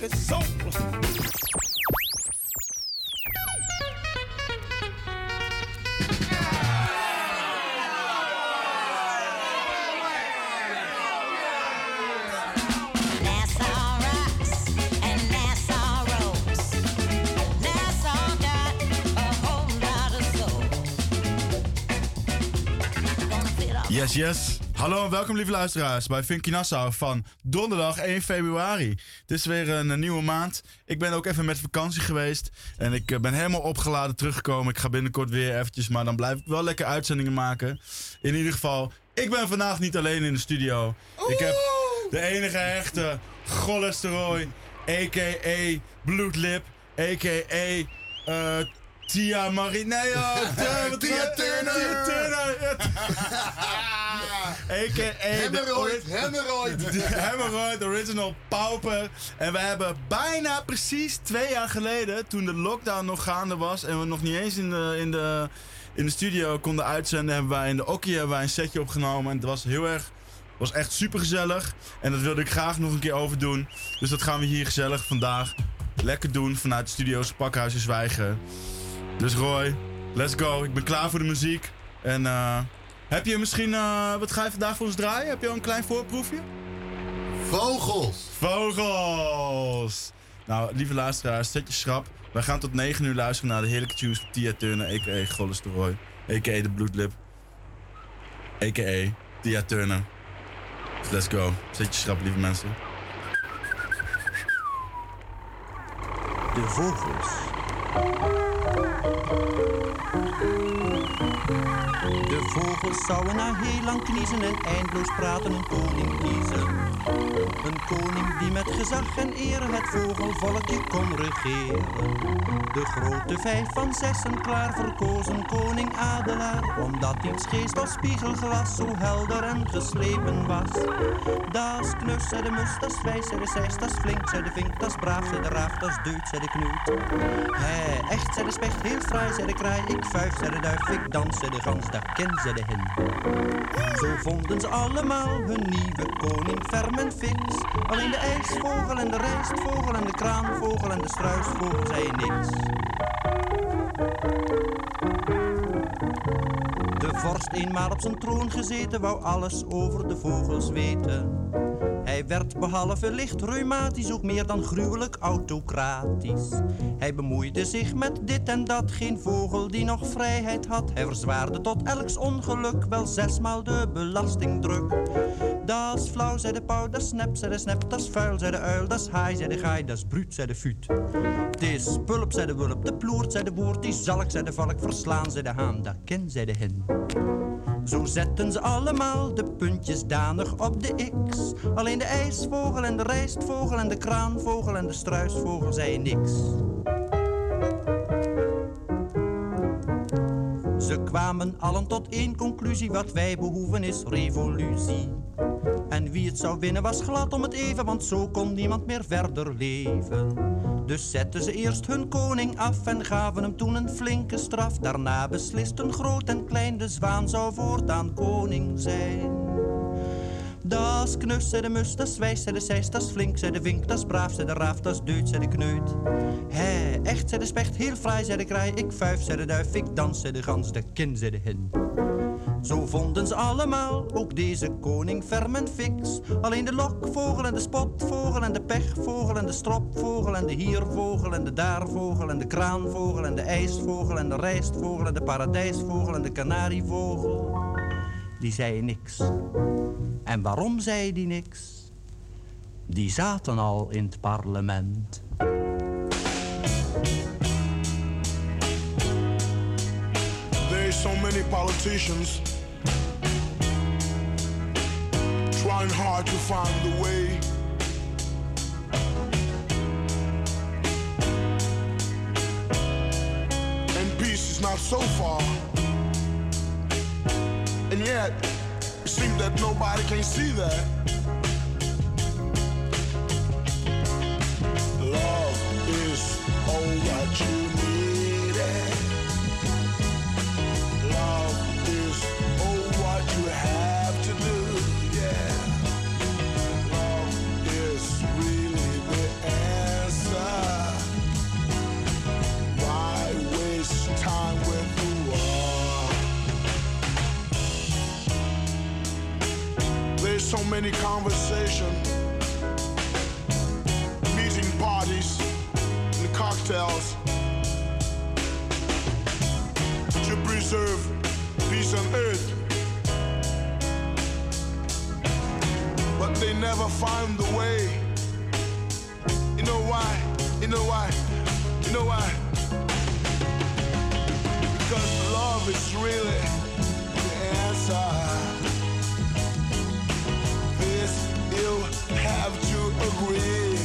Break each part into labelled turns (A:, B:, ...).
A: funky soul.
B: Yes, yes. Hallo en welkom lieve luisteraars bij Funky Nassau van donderdag 1 februari. Het is weer een nieuwe maand. Ik ben ook even met vakantie geweest en ik ben helemaal opgeladen teruggekomen. Ik ga binnenkort weer eventjes, maar dan blijf ik wel lekker uitzendingen maken. In ieder geval, ik ben vandaag niet alleen in de studio. Ik heb de enige echte cholesterol, a.k.a. Bloedlip, a.k.a. Tia Marie. Nee joh! Tia Turner! A.k.a. Hemorrhoid, original pauper. En we hebben bijna precies 2 jaar geleden, toen de lockdown nog gaande was en we nog niet eens in de studio konden uitzenden, hebben wij in de Okkie een setje opgenomen. En het was echt super gezellig. En dat wilde ik graag nog een keer overdoen. Dus dat gaan we hier gezellig vandaag lekker doen vanuit de studio's Pakhuis in Zwijgen. Dus Roy, let's go. Ik ben klaar voor de muziek. En heb je misschien, wat ga je vandaag voor ons draaien? Heb je al een klein voorproefje? Vogels! Nou, lieve luisteraars, zet je schrap. Wij gaan tot 9 uur luisteren naar de heerlijke tunes van Tia Turner, a.k.a. Cholesterol, a.k.a. de Bloedlip, a.k.a. Tia Turner. Dus let's go. Zet je schrap, lieve mensen.
C: De vogels. De vogels zouden na heel lang kniezen en eindeloos praten een koning kiezen. Een koning die met gezag en eer het vogelvolkje kon regeren. De grote 5 van 6 klaar verkozen koning Adelaar, omdat diens geest als spiegelglas zo helder en geslepen was. Das knus, zei de mus, das wijs, zei de zeis, das flink, zei de vink, das braaf, zei de raaf, das deut, zei de knoet. Echt, zei de specht, heel fraai, zei de kraai, ik fuif, zei de duif, ik dans, zei de gans, dat ken, zei de hen. Zo vonden ze allemaal hun nieuwe koning ferm en fix. Alleen de ijsvogel en de rijstvogel en de kraanvogel en de struisvogel zeiden niks. De vorst eenmaal op zijn troon gezeten wou alles over de vogels weten. Hij werd behalve licht reumatisch ook meer dan gruwelijk autocratisch. Hij bemoeide zich met dit en dat, geen vogel die nog vrijheid had. Hij verzwaarde tot elks ongeluk wel 6 maal de belastingdruk. Dat is flauw, zei de pauw, dat is snap, zei de snap, dat is vuil, zei de uil, dat is haai, zei de gaai, dat is bruut, zei de fuut. Het is pulp, zei de wulp, de ploert, zei de boer, die zalk, zei de valk, verslaan, zei de haan, dat ken, zei de hen. Zo zetten ze allemaal de puntjes danig op de X. Alleen de ijsvogel en de rijstvogel en de kraanvogel en de struisvogel zeiden niks. Ze kwamen allen tot één conclusie, wat wij behoeven is revolutie. En wie het zou winnen was glad om het even, want zo kon niemand meer verder leven. Dus zetten ze eerst hun koning af en gaven hem toen een flinke straf. Daarna beslisten groot en klein, de zwaan zou voortaan koning zijn. Dat is knus, zei de mus, dat is wijs, zei de zeis, dat is flink, zei de vink, dat is braaf, zei de raaf, dat is deut, zei de kneut. Echt, zei de specht, heel fraai, zei de kraai, ik fuif, zei de duif, ik dans, zei de gans, de kin, zei de hen. Zo vonden ze allemaal, ook deze koning ferm en fix. Alleen de lokvogel en de spotvogel en de pechvogel en de stropvogel en de hiervogel en de daarvogel en de kraanvogel en de ijsvogel en de rijstvogel en de paradijsvogel en de kanarievogel. Die zeiden niks. En waarom zei die niks? Die zaten al in het parlement.
D: There's so many politicians trying hard to find the way. And peace is not so far. And yet, it seems that nobody can see that. Love is all what you need. Love is all what you have to do, yeah. Love is really the There's so many conversations, meeting parties, and cocktails to preserve peace on earth. But they never find the way. You know why? You know why? You know why? Because love is really the answer. This you have to agree.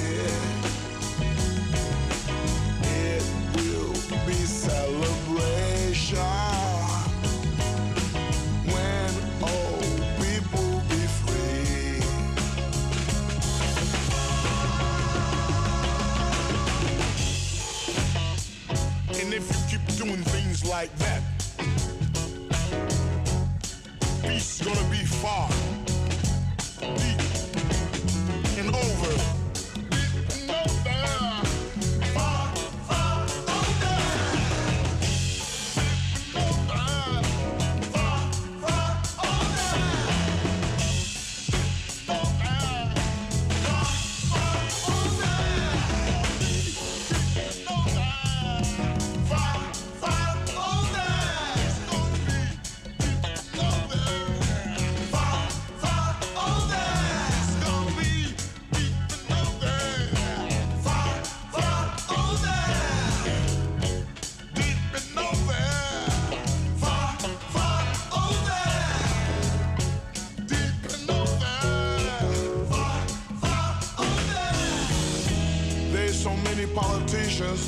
D: It will be celebration. And if you keep doing things like that, peace is gonna be far, deep, and over. Deep and over. Far, far over. Deep and over. Far, far over. Over. Far, far over. Deep and over. Politicians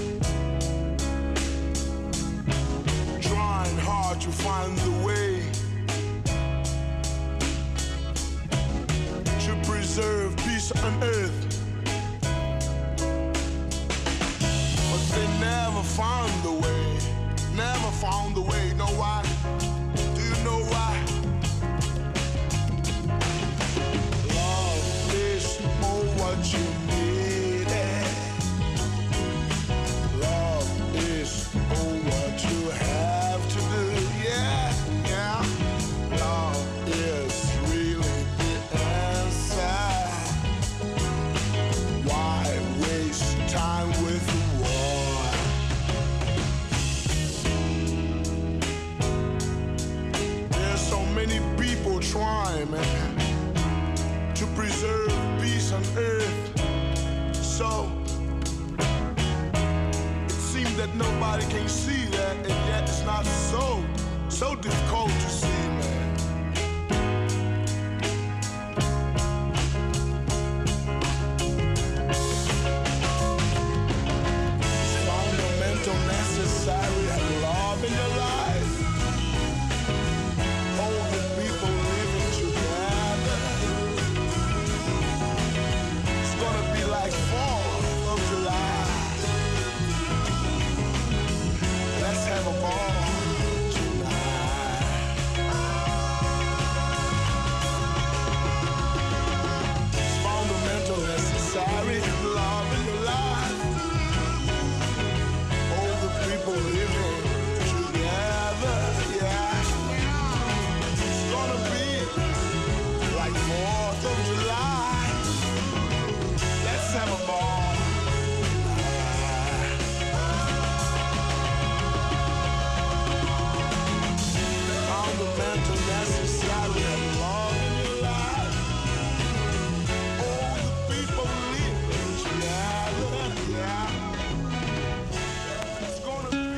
D: trying hard to find the way to preserve peace on earth, but they never found the way. Never found the way. Know why? Do you know why? Love is all what you need. Trying, man, to preserve peace on earth. So it seems that nobody can see that, and yet it's not so difficult to see, man. It's fundamental, necessary, and love in your life. Have a ball tonight. It's fundamental, necessary, love in your life. All the people living together, yeah. It's gonna be like 4th of July. Let's have a ball. Necessary and love in your life. All the people living together, yeah. It's gonna be.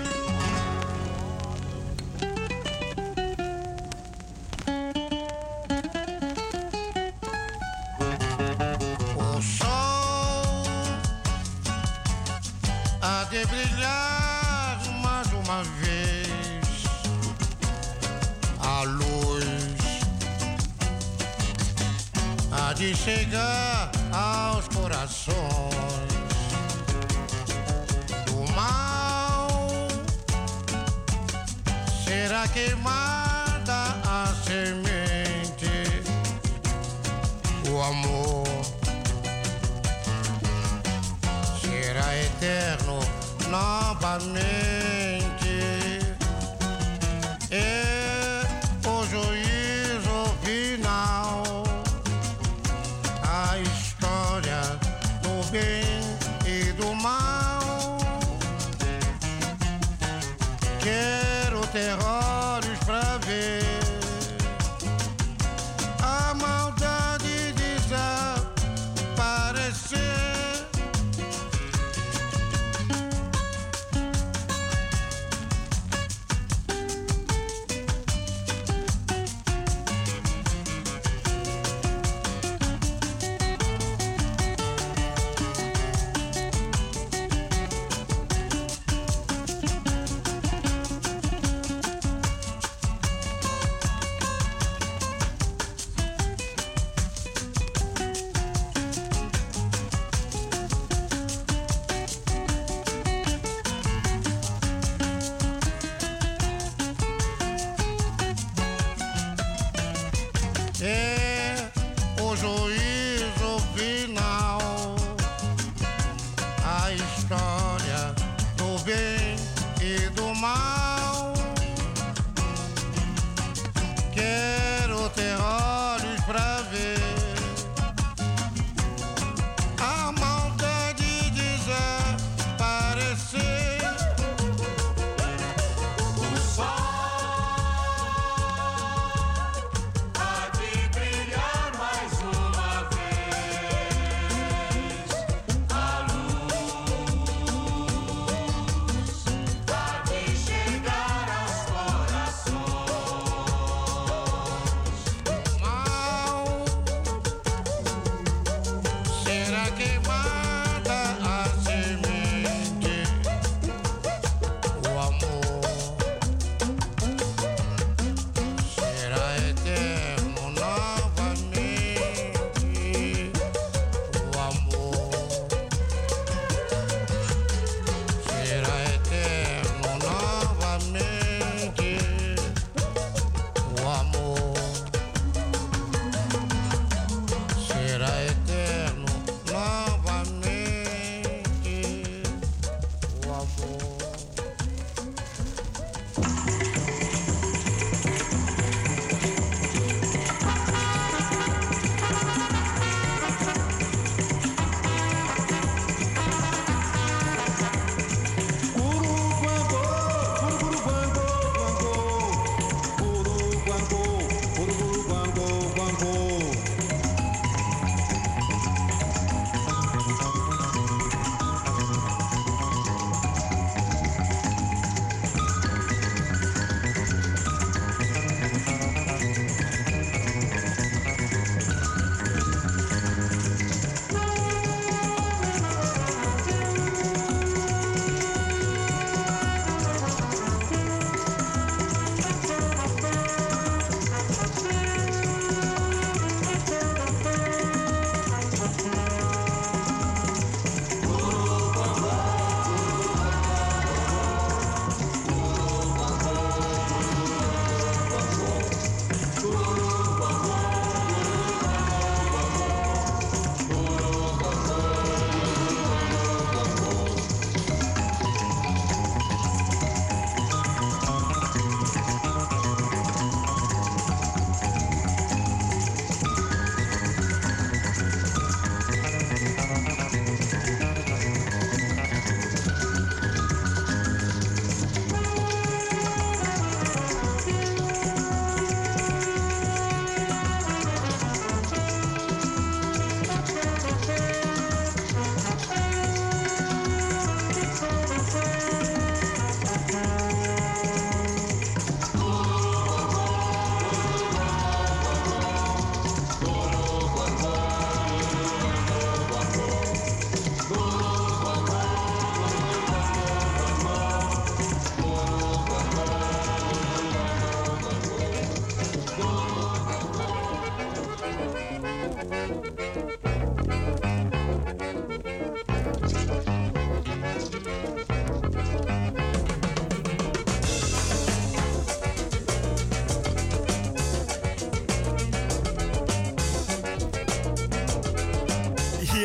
A: O sol há de brilhar mais uma vez. A luz há de chegar aos corações. Do mal será queimada a semente. O amor será eterno novamente. É o juízo final.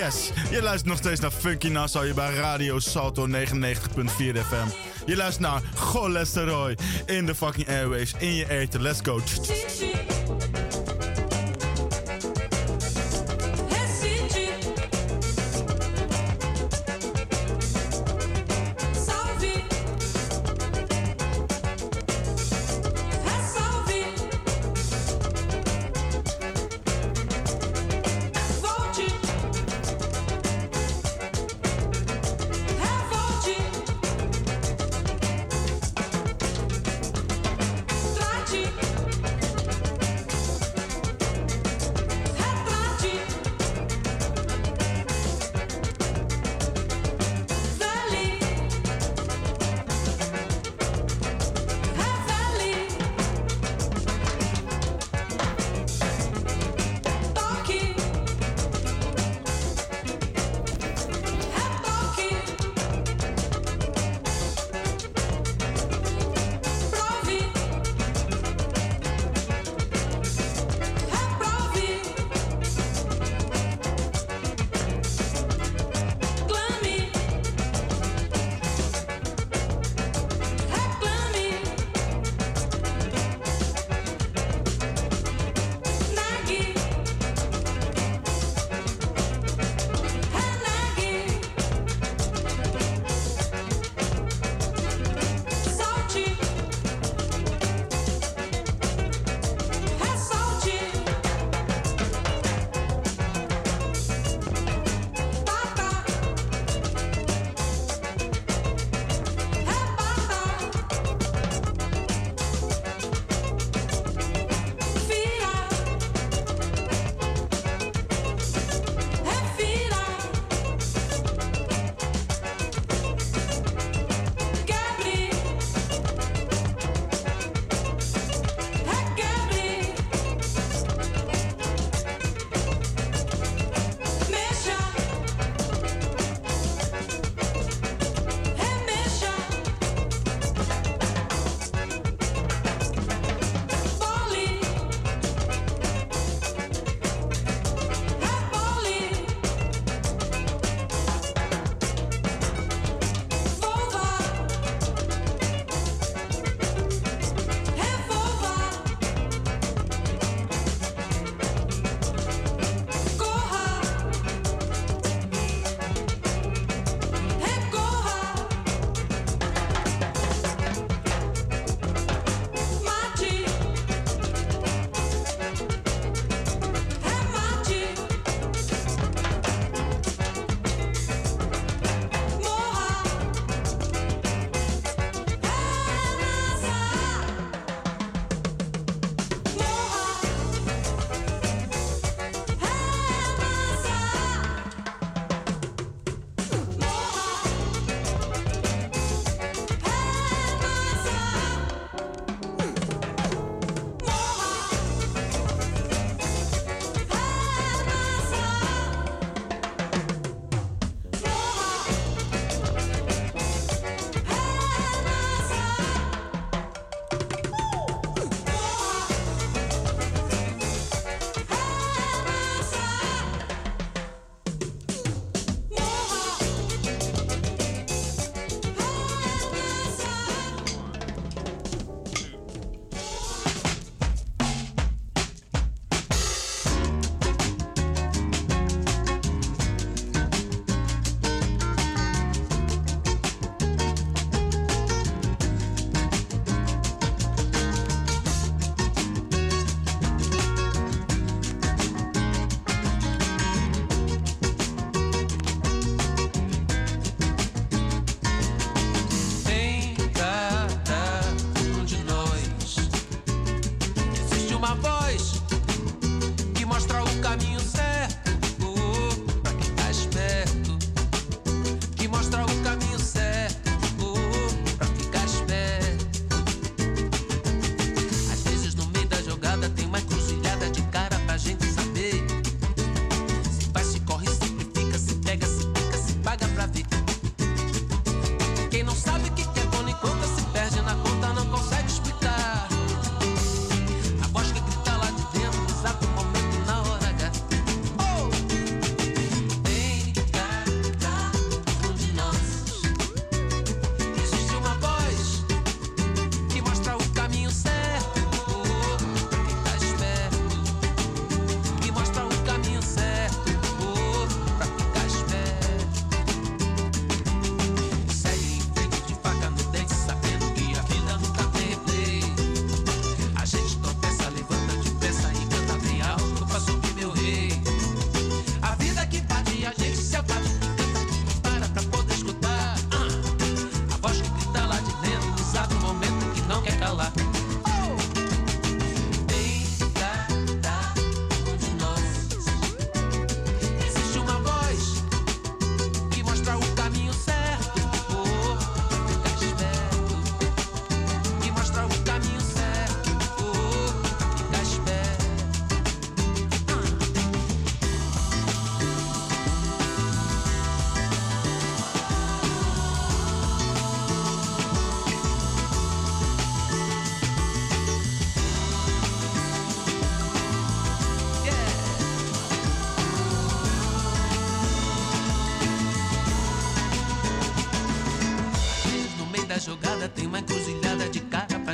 B: Yes, je luistert nog steeds naar Funky Nassau, je bij Radio Salto 99.4 FM. Je luistert naar Cholesterol in de fucking airwaves, in je eten. Let's go.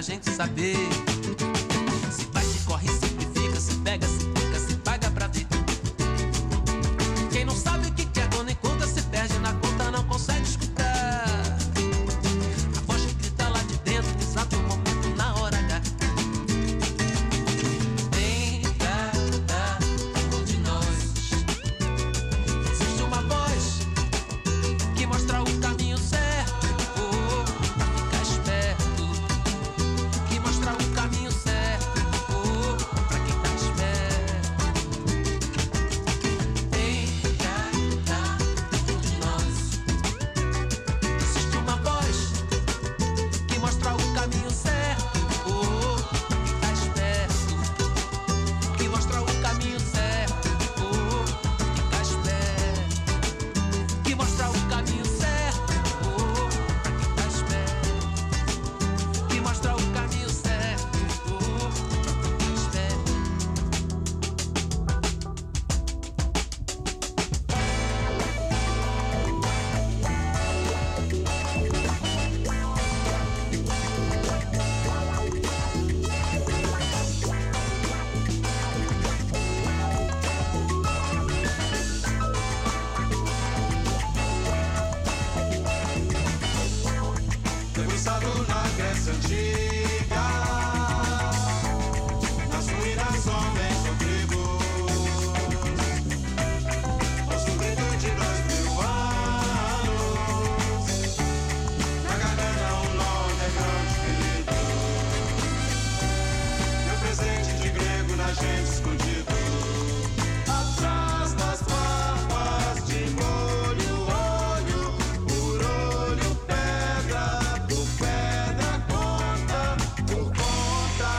E: gente saber. Se vai, se corre, se fica, se pega, se fica, se paga pra ver. Quem não sabe o que é quando encontra, se perde na conta, não consegue escutar. A voz que grita lá de dentro, exato o momento, na hora H. Tem cada de nós. Existe uma voz que mostra o caminho certo, pra ficar esperto. Que mostra o caminho certo, pra quem tá esperto. Tem cada de nós. Existe uma voz que mostra o caminho certo, pra quem tá esperto. Que mostra o caminho certo, pra quem tá esperto. Que mostra o caminho certo, pra quem tá esperto. Que mostra o caminho certo, pra quem tá esperto.
F: Debruçado na Grécia Antiga, nas ruínas homens são tribos, aos grito de 2000 anos, na garganta um nó underground ferido, meu presente de grego na gente escondido, atrás das papas de molho, olho por olho, pedra por pedra, conta por conta.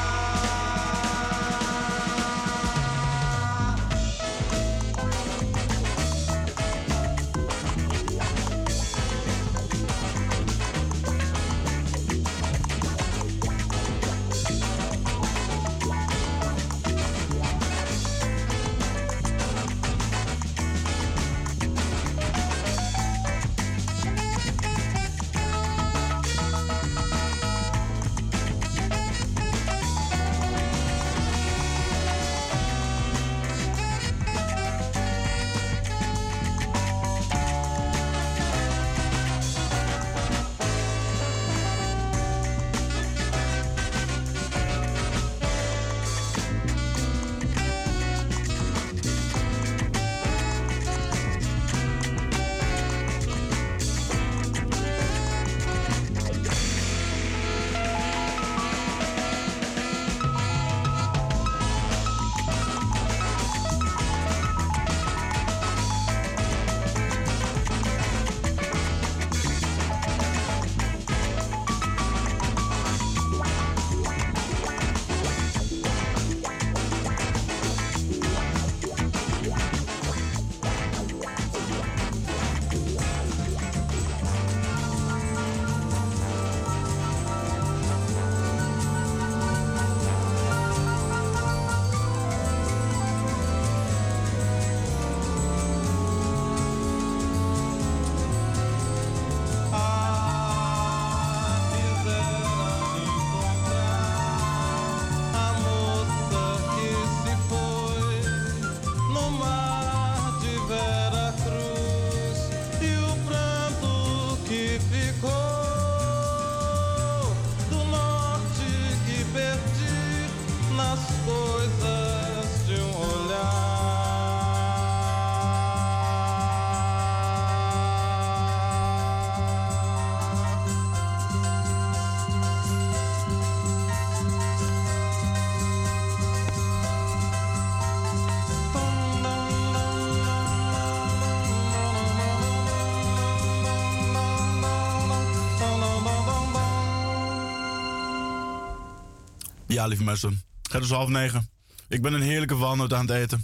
B: Ja, lieve mensen. Het is 8:30. Ik ben een heerlijke walnoot aan het eten.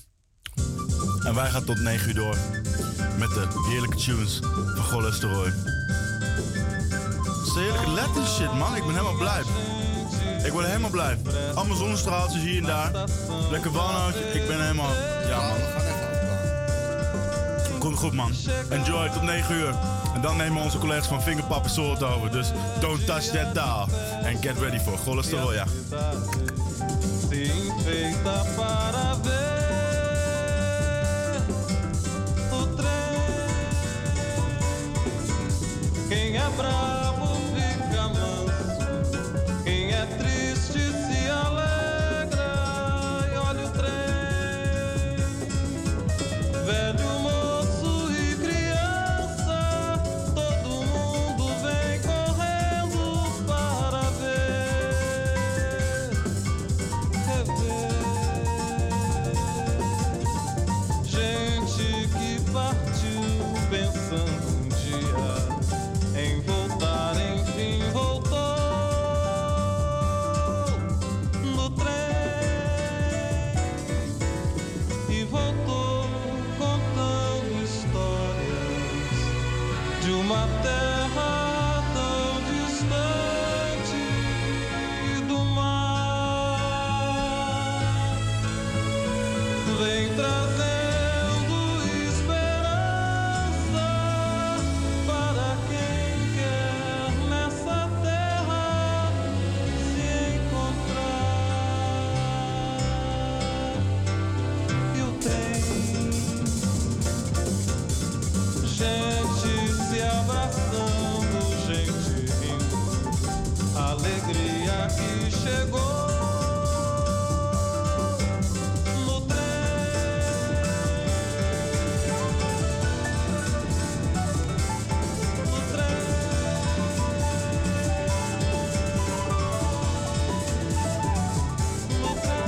B: En wij gaan tot 9 uur door. Met de heerlijke tunes van Goles de Roy. Het is heerlijke Latin shit, man. Ik ben helemaal blij. Ik word helemaal blij. Allemaal zonnestraaltjes hier en daar. Lekker walnootje. Ik ben helemaal... Ja, man. Komt goed, man. Enjoy tot 9 uur. En dan nemen onze collega's van Fingerpap en Soul het over. Dus don't touch that dial. En get ready for cholesterol, ja.
F: Se enfeita para ver o trem. Quem é bravo fica manso, quem é triste se alegra. E olha o trem, velho, moço e criança, todo mundo vem correndo para ver, rever. Gente que partiu pensando um dia em voltar, enfim voltou no trem e voltou contando histórias de uma terra tão distante do mar. Vem trazendo esperança para quem quer nessa terra se encontrar. E o trem, gente se abraçando, gente rindo, alegria que chegou no trem, no trem, no trem.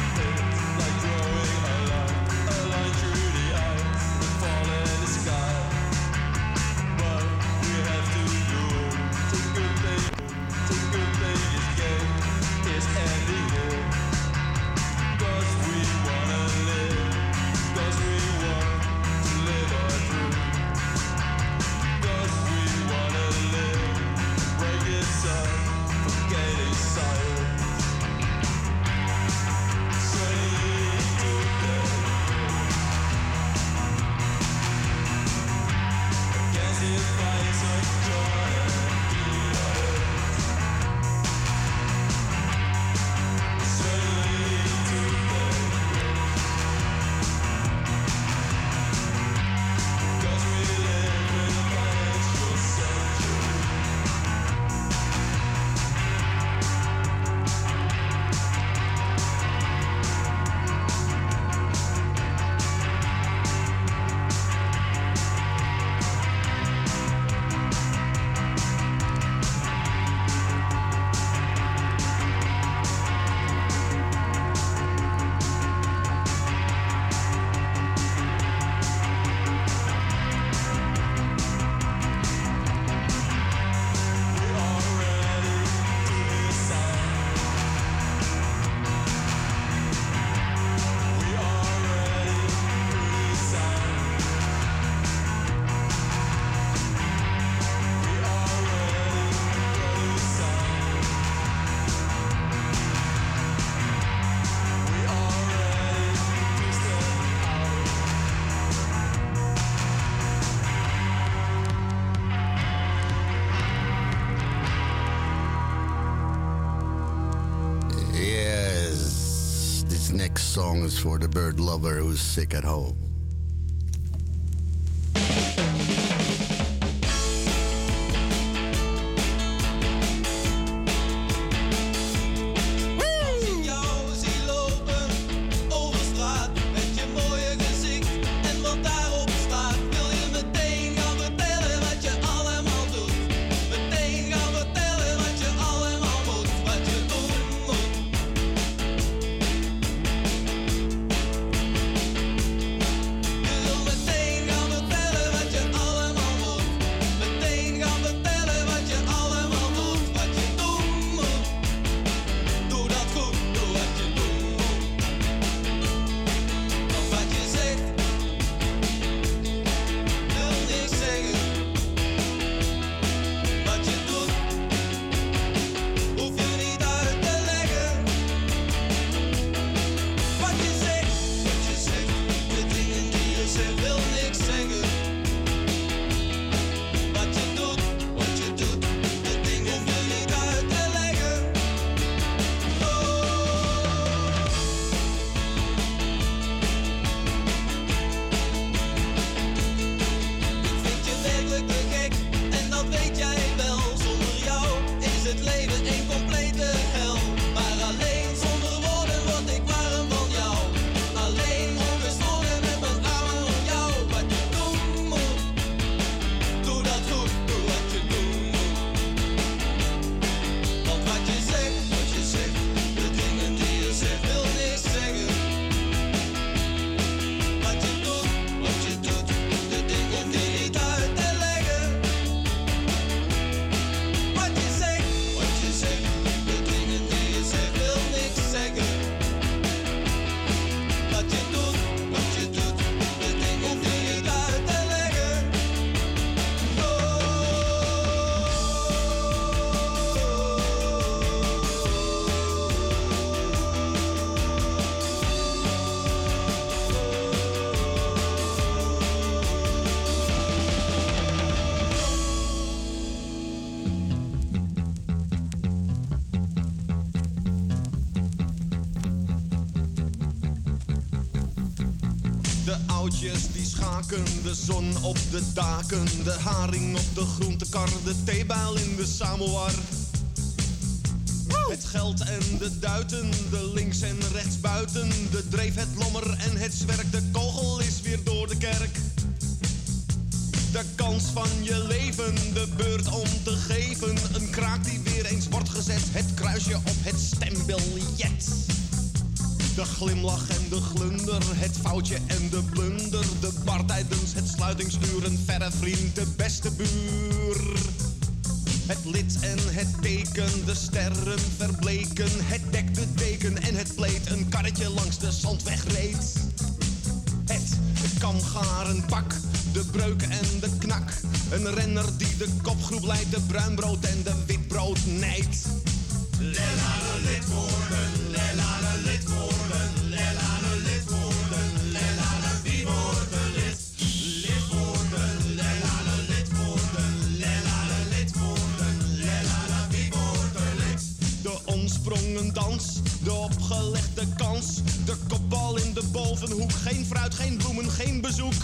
F: Sky.
G: next song is for the bird lover who's sick at home.
H: Die schaken, de zon op de daken, de haring op de groentekar, de theebuil in de samovar. Het geld en de duiten, de links en rechts buiten, de dreef, het lommer en het zwerk, de kogel is weer door de kerk. De kans van je leven, de beurt om te geven, een kraak die weer eens wordt gezet, het kruisje op het stembiljet. De glimlach en de glunder, het foutje en de blunder. De bar tijdens het sluitingsuur, een verre vriend, de beste buur. Het lid en het teken, de sterren verbleken. Het dek, de deken en het pleed, een karretje langs de zandweg reed. Het kamgaren pak, de breuk en de knak. Een renner die de kopgroep leidt, de bruinbrood en de witbrood nijdt. Lelane lid worden, lelane lid worden, lelane lid worden, lelane wie wordt er lid? Lid worden, lelane lid worden, lelane lid worden, lelane wie wordt er lid? De ontsprongen dans, de opgelegde kans, de kopbal in de bovenhoek, geen fruit, geen bloemen, geen bezoek.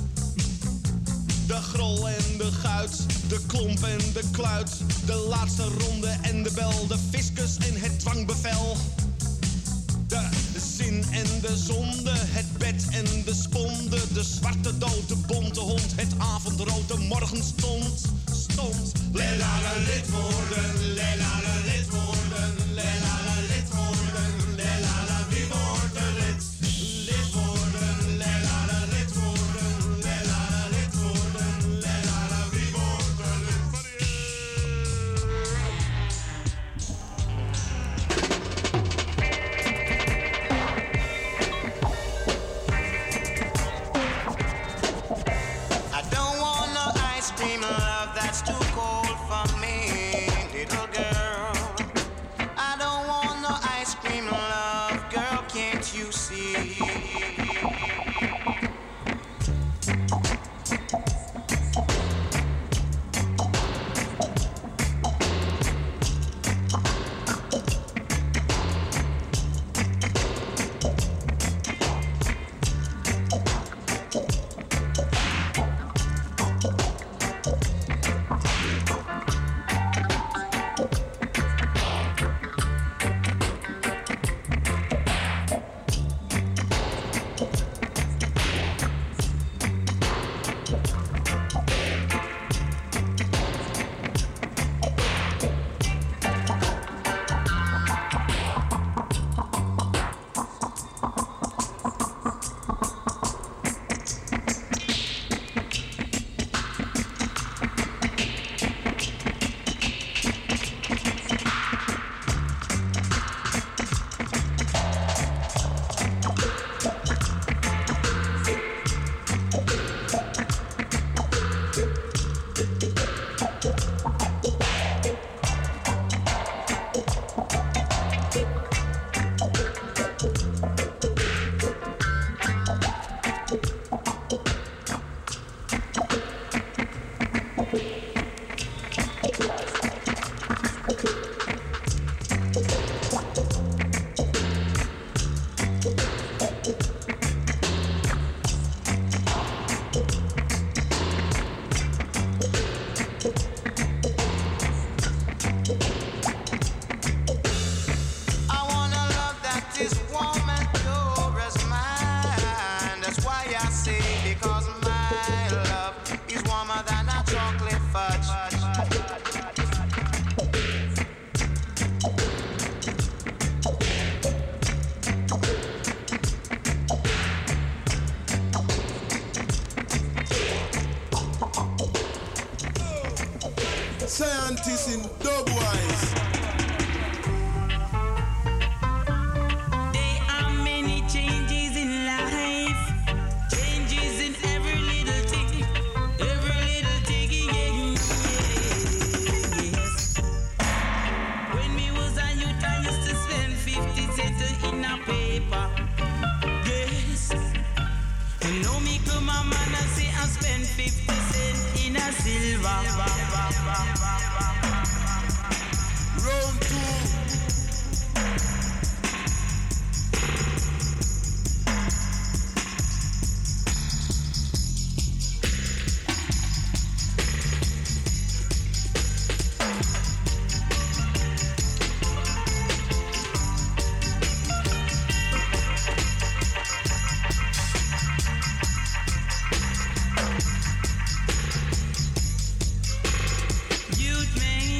H: De grol en de guit, de klomp en de kluit, de laatste ronde en de bel, de fiscus en het dwangbevel. De zin en de zonde, het bed en de sponde, de zwarte dood, de bonte hond, het avondrood, de morgenstond, stond. Lelane lid worden, lelane lid worden, lelane lid worden, lelane wie wordt er lid? Lid worden, lelane lid worden, lelane lid worden, lelane wie wordt er lid?
A: I don't want no ice cream, love, that's too cold for me, little girl. I don't want
D: Scientists in Dubwise.
I: There are many changes in life, changes in every little thing, yeah, yes. When we was a youth, I used to spend 50 cents in a paper, yes. And now me come a man and say I spend 50 cents in a silver.
D: Round two.
I: Youth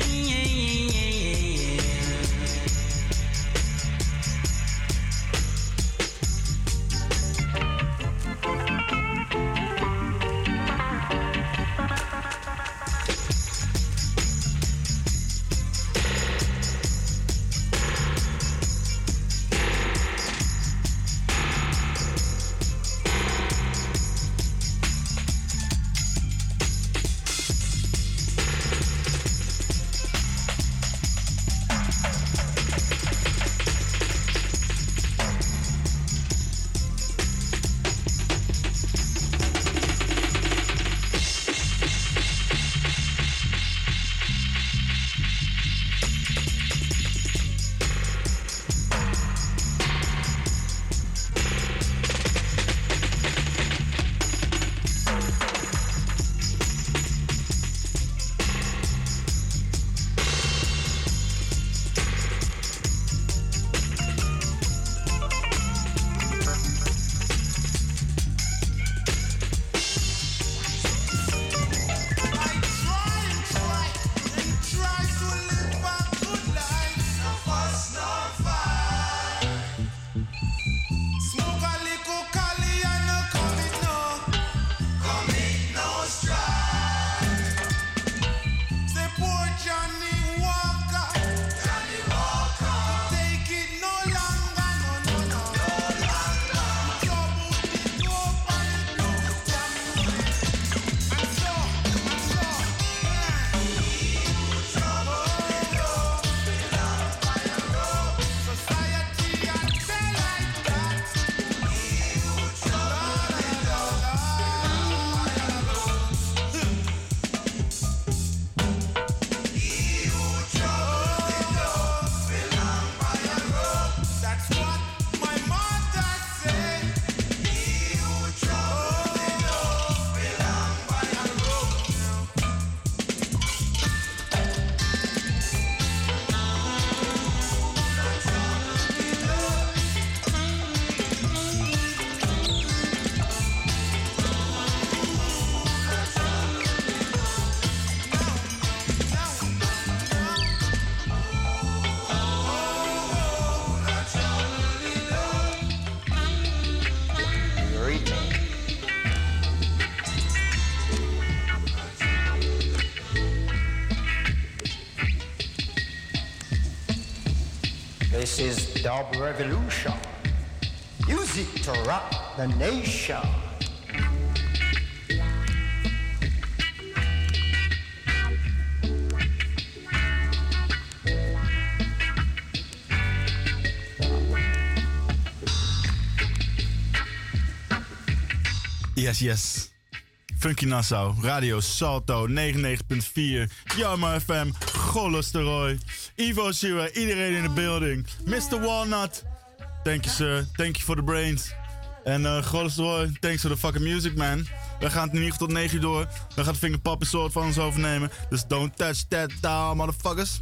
J: This is Dub Revolution. Music to rock the nation.
B: Yes, yes. Funky Nassau, Radio Salto, 99.4, Jammer FM, Gollesteroi, Ivo Shira, iedereen in de building. Mr. Walnut, thank you sir, thank you for the brains. En Gollesteroi, thanks for the fucking music man. We gaan het in ieder geval tot 9 uur door. We gaan de Fingerpop een soort van ons overnemen. Dus don't touch that down, motherfuckers.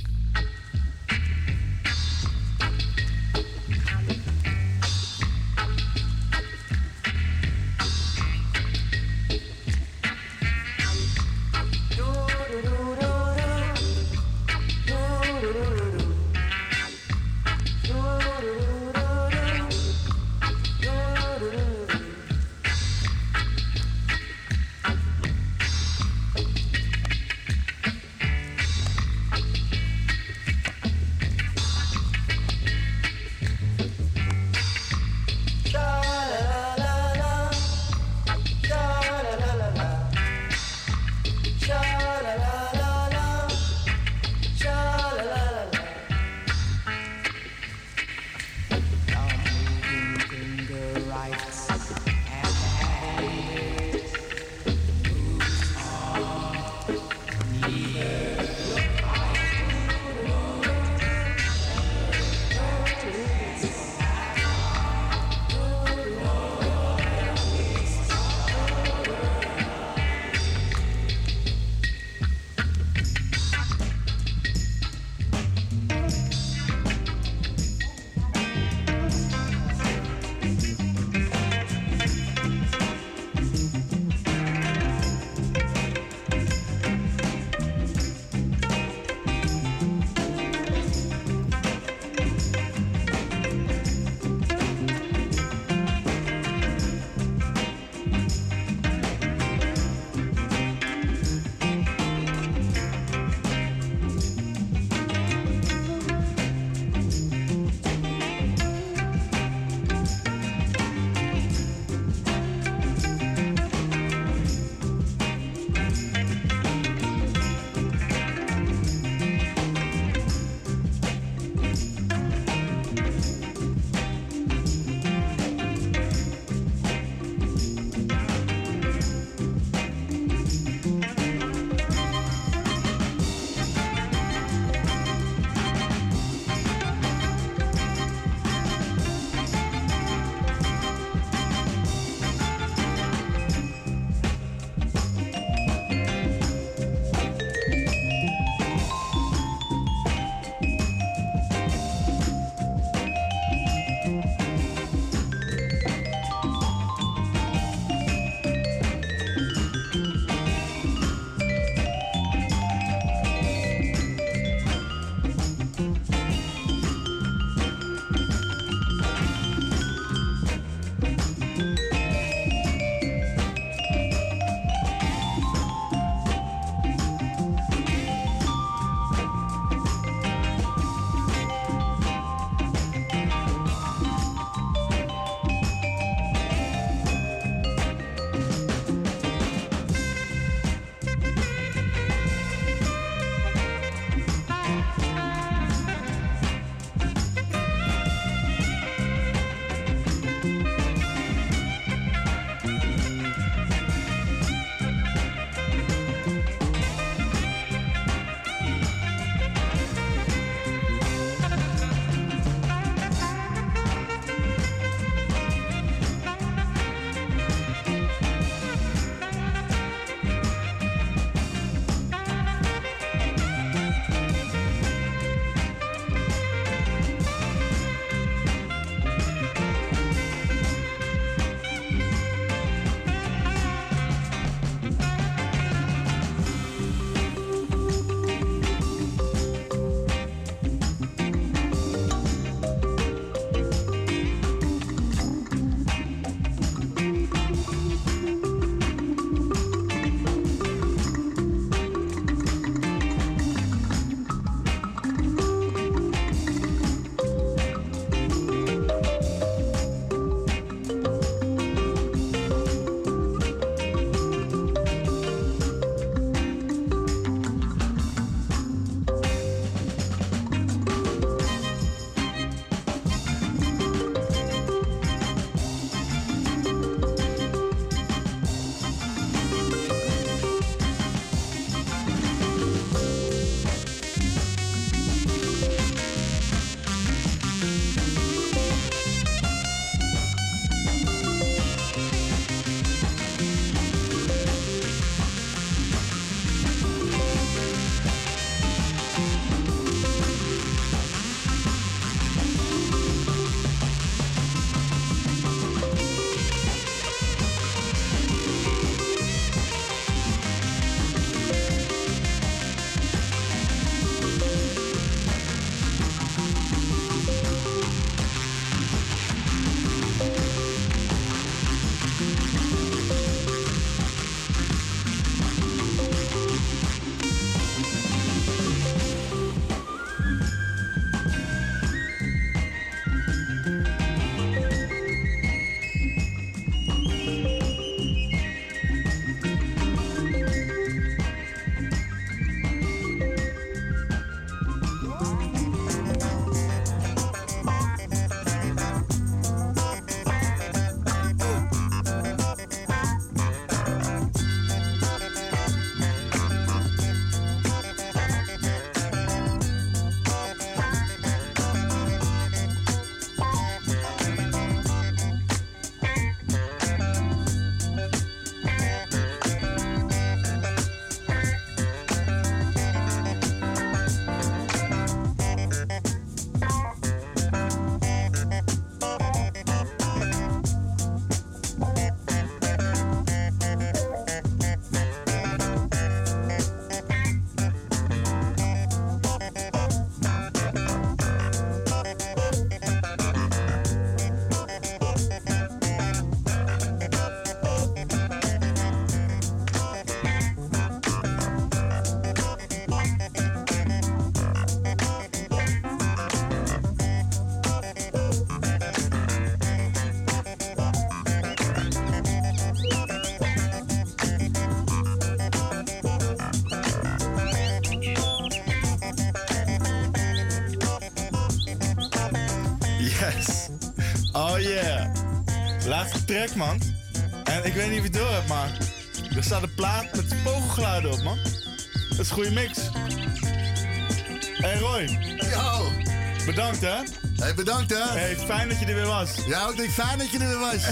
B: Laatste track, man. En ik weet niet of je het door hebt, maar er staat een plaat met vogelgeluiden op, man. Dat is een goede mix. Hey Roy.
G: Yo.
B: Bedankt, hè?
G: Hey, bedankt, hè?
B: Hey, fijn dat je er weer was.
G: Ja, ook denk fijn dat je er weer was.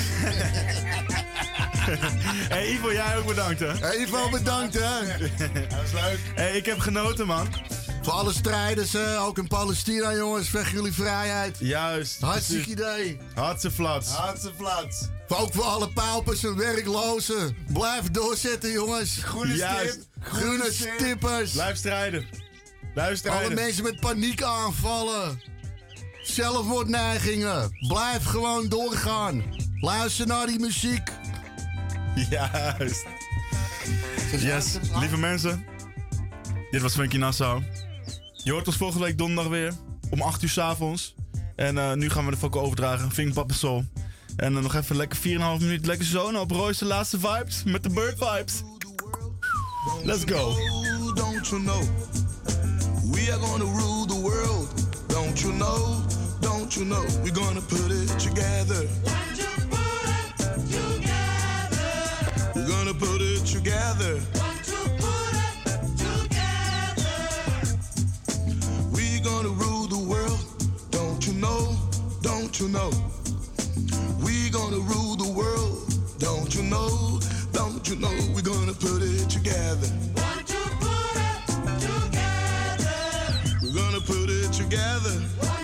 B: Hey Ivo, jij ook bedankt, hè?
G: Hey Ivo, bedankt, hè?
B: Dat is leuk. Hey, ik heb genoten, man.
G: Voor alle strijders, ook in Palestina, jongens. Vecht jullie vrijheid.
B: Juist.
G: Hartstikke idee.
B: Hartse flats.
G: Hartse flats. Ook voor alle paupers en werklozen. Blijf doorzetten, jongens. Groene stippers.
B: Blijf strijden. Blijf strijden.
G: Alle mensen met paniekaanvallen. Zelfmoordneigingen. Blijf gewoon doorgaan. Luister naar die muziek.
B: Juist. Yes, lieve mensen. Dit was Funky Nassau. Je hoort ons volgende week donderdag weer. Om 8 uur 's avonds. En nu gaan we de fokken overdragen. Fink Papa Soul. En nog even lekker 4,5 minuten lekker zonen op Roy's laatste vibes. Met de Bird vibes. Let's go.
D: Don't you know? We are gonna rule the world. Don't you know? Don't you know? We're gonna put it together. We're gonna put it together. We're gonna rule the world. Don't you know? Don't you know? We're gonna rule the world. Don't you know? Don't you know? We're gonna put it together. We're gonna put it together.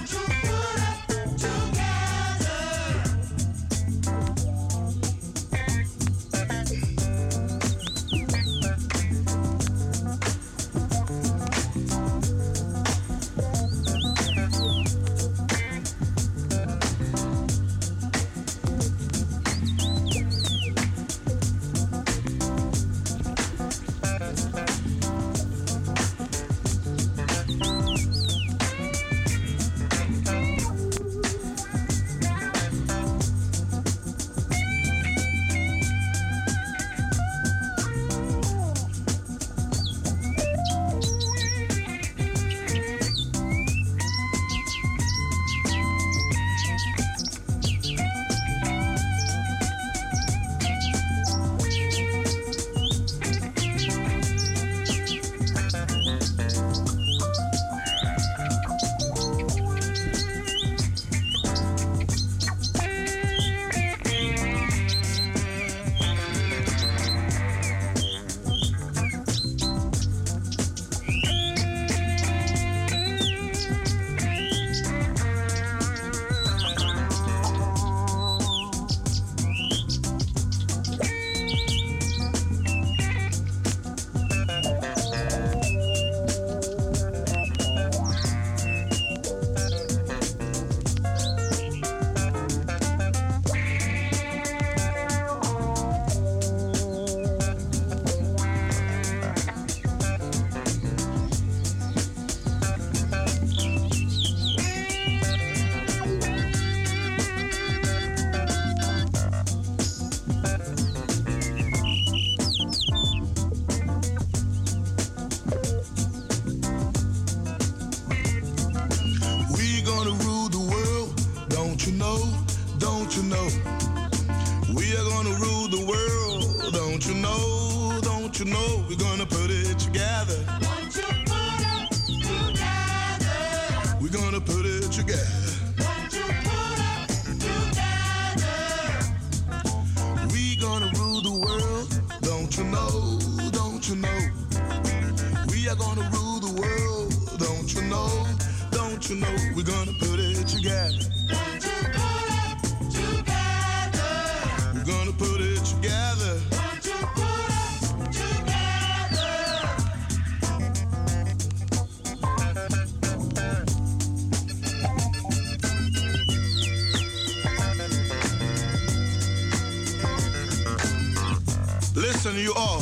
D: Listen, you all.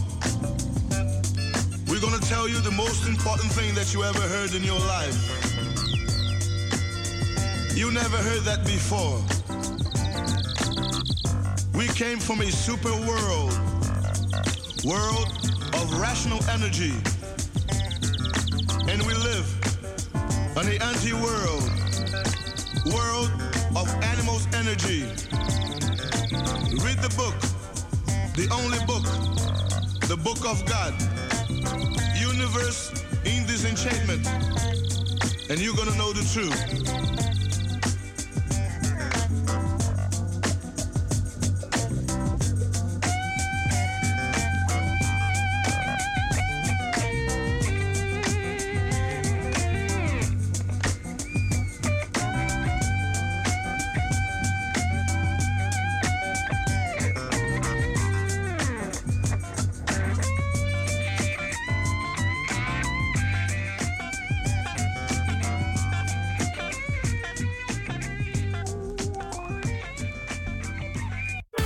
D: We're gonna tell you the most important thing that you ever heard in your life. You never heard that before. We came from a super world of rational energy. And we live in an anti-world, world of animals' energy. energy. Read the book, the only book, the book of God. Universe in disenchantment. And you're gonna know the truth.